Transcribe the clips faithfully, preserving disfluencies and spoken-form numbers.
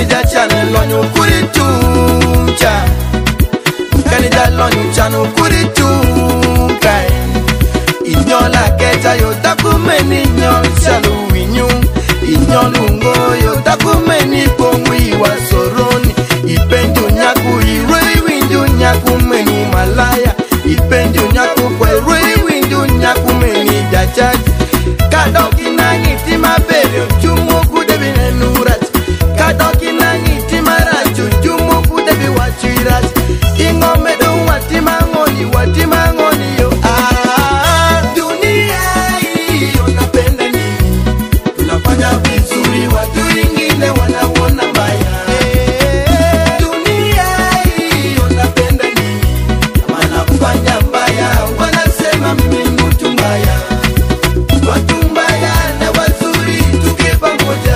Kanida chane lonyo kurituncha, kanida lonyo chano kurituncha. Inyola keja yo takumeni nyol chalu winyu, inyolungo yo takumeni pongwi wasoroni. Ipenjo nyaku irwe windu nyaku meni malaya, ipenjo nyaku kwe irwe windu nyaku meni jachaji. Kadoki nangi tima berio chumo kudebi nenurat, kadoki nangi tima rachu chumo kudebi wachirat. Ingome do watima ngoni watima ngoni yo. Ah, dunia hii unapenda nini? Tunafanya vizuri watu wengine wanaona mbaya. Dunia hii unapenda nini? Kama nafanya mbaya wanasema mimi mtu mbaya. Watu mbaya na wazuri tuke pamoja.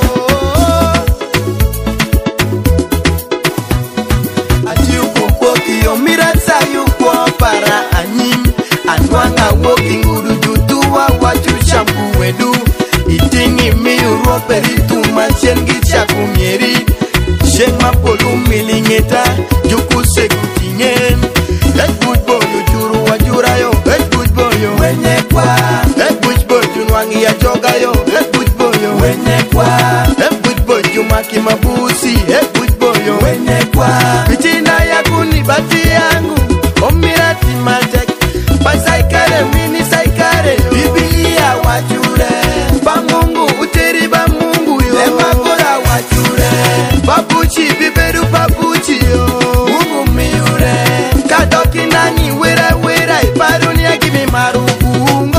Ati uko kio mirasa yuko para anyim, anwanga woki ngurudu tuwa watu shampu wedu. Itingi mi urope ritu machengi chaku mieri, sheng mapolu milingeta juku sekutingen. Hey good boy ujuru wajura yo, hey good boy yo wenye kwa. Hey good boy junwangi ya joga yo, hey good boy yo wenye kwa. Hey good boy jumaki mabusi, hey good boy yo wenye kwa. Vitina ya kunibati yangu, omirati majek. Pasaikare mini saikare yo, Biblia wajure. Bamungu uteri bamungu yo, Lemagora wajure. Babuchi biberu babuchi yo, Mungu miure. Kadoki nani wera wera, Iparuni ya kimi marukungo.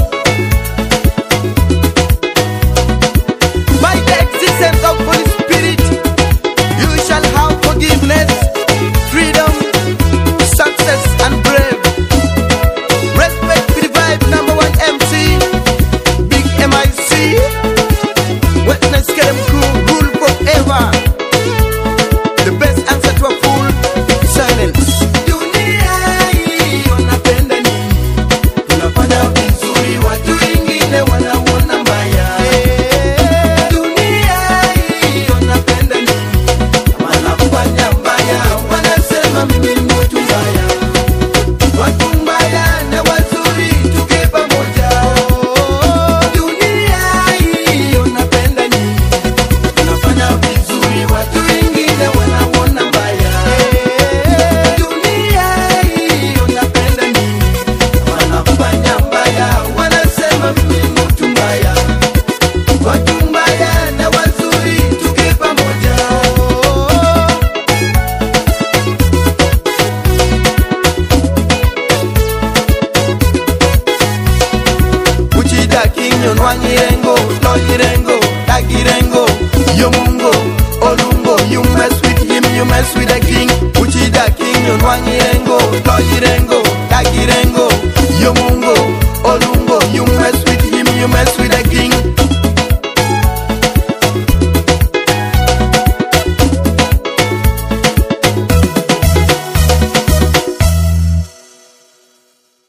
By the existence of Holy Spirit, you shall have forgiveness, freedom, success and brave. Respect to the vibe, number one M C, Big M I C. Witness get them crew, rule forever. The best answer to a fool is silence. Dunia hii unapenda nini? Tunafanya vizuri watu wengine wanaona mbaya. Dunia hii unapenda nini? Kama nafanya mbaya wanasema mimi mtu mbaya. Watu mbaya na wazuri tuke pamoja. Dunia hii unapenda nini? Tunafanya vizuri watu wengine wanaona mbaya. Dunia hii unapenda nini? Wanafanya mbaya wanasema mimi mtu mbaya. Watu mbaya na wazuri tuke pamoja. Uchida kinyo nwangirengo, loyirengo, dagirengo, yomungo, olungo. You mess with him, you mess with the king. Uchida kinyo nwangirengo, loyirengo, dagirengo, yomungo,